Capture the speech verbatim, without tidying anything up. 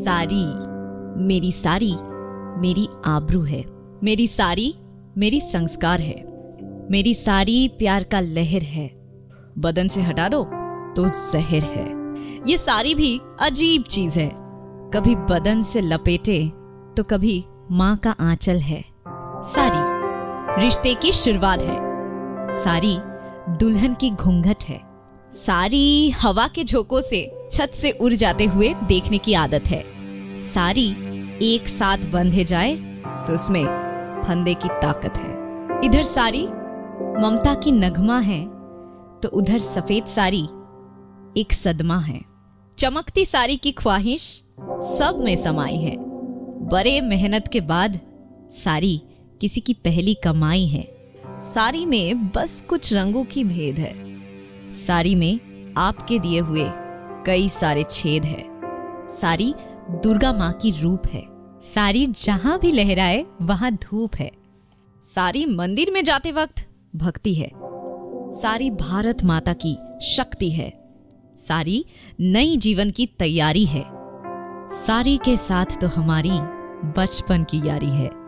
साड़ी, मेरी साड़ी मेरी आबरू है। मेरी साड़ी मेरी संस्कार है। मेरी साड़ी प्यार का लहर है। बदन से हटा दो तो जहर है। ये साड़ी भी अजीब चीज है, कभी बदन से लपेटे तो कभी माँ का आंचल है। साड़ी रिश्ते की शुरुआत है। साड़ी दुल्हन की घूंघट है। साड़ी हवा के झोंकों से छत से उड़ जाते हुए देखने की आदत है। साड़ी एक साथ बंधे जाए तो उसमें फंदे की ताकत है। इधर साड़ी ममता की नगमा है तो उधर सफेद साड़ी एक सदमा है। चमकती साड़ी की ख्वाहिश सब में समाई है। बड़े मेहनत के बाद साड़ी किसी की पहली कमाई है। साड़ी में बस कुछ रंगों की भेद है। साड़ी में आपके दिए हुए कई सारे छेद है। साड़ी दुर्गा माँ की रूप है। साड़ी जहां भी लहराए वहां धूप है। साड़ी मंदिर में जाते वक्त भक्ति है। साड़ी भारत माता की शक्ति है। साड़ी नई जीवन की तैयारी है। साड़ी के साथ तो हमारी बचपन की यारी है।